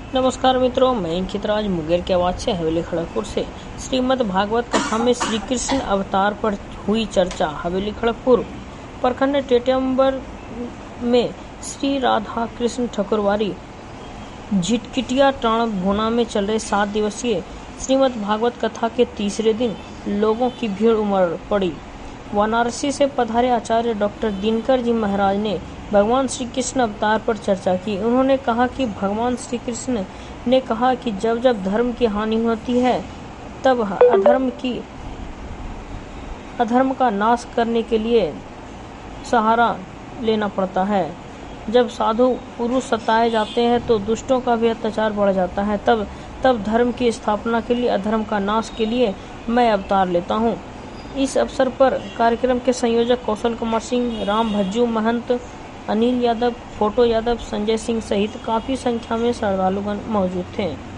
नमस्कार मित्रों, मैं अंकितराज मुंगेर के आवाज से हवेली खड़गपुर से श्रीमद् भागवत कथा में श्री कृष्ण अवतार पर हुई चर्चा। हवेली खड़गपुर प्रखंड टेटियम्बर में श्री राधा कृष्ण ठाकुरवारी झिटकिटिया टाण भुना में चल रहे 7 दिवसीय श्रीमद् भागवत कथा के तीसरे दिन लोगों की भीड़ उमड़ पड़ी। वाराणसी से पधारे आचार्य डॉक्टर दिनकर जी महाराज ने भगवान श्री कृष्ण अवतार पर चर्चा की। उन्होंने कहा कि भगवान श्री कृष्ण ने कहा कि जब जब धर्म की हानि होती है तब अधर्म का नाश करने के लिए सहारा लेना पड़ता है। जब साधु पुरुष सताए जाते हैं तो दुष्टों का भी अत्याचार बढ़ जाता है। तब धर्म की स्थापना के लिए, अधर्म का नाश के लिए मैं अवतार लेता हूँ। इस अवसर पर कार्यक्रम के संयोजक कौशल कुमार सिंह, राम भज्जू महंत, अनिल यादव, फोटो यादव, संजय सिंह सहित काफी संख्या में श्रद्धालुगण मौजूद थे।